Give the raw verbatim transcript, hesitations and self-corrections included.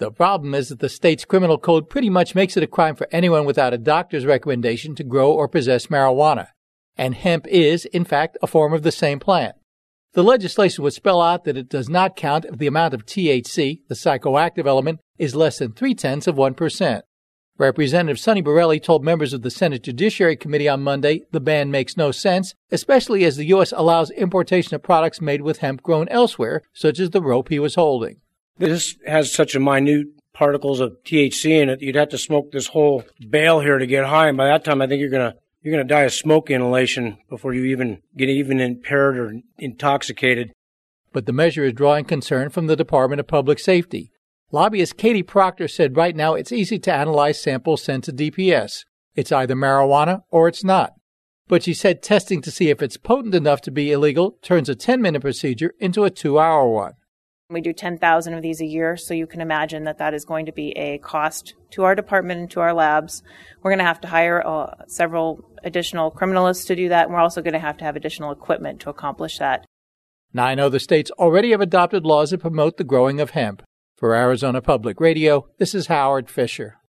The problem is that the state's criminal code pretty much makes it a crime for anyone without a doctor's recommendation to grow or possess marijuana. And hemp is, in fact, a form of the same plant. The legislation would spell out that it does not count if the amount of T H C, the psychoactive element, is less than three-tenths of one percent. Representative Sonny Borelli told members of the Senate Judiciary Committee on Monday the ban makes no sense, especially as the U S allows importation of products made with hemp grown elsewhere, such as the rope he was holding. This has such a minute particles of T H C in it, you'd have to smoke this whole bale here to get high, and by that time I think you're going to you're going to die of smoke inhalation before you even get even impaired or intoxicated. But the measure is drawing concern from the Department of Public Safety. Lobbyist Katie Proctor said right now it's easy to analyze samples sent to D P S. It's either marijuana or it's not. But she said testing to see if it's potent enough to be illegal turns a ten-minute procedure into a two-hour one. We do ten thousand of these a year, so you can imagine that that is going to be a cost to our department and to our labs. We're going to have to hire uh, several additional criminalists to do that, and we're also going to have to have additional equipment to accomplish that. Nine other states already have adopted laws that promote the growing of hemp. For Arizona Public Radio, this is Howard Fisher.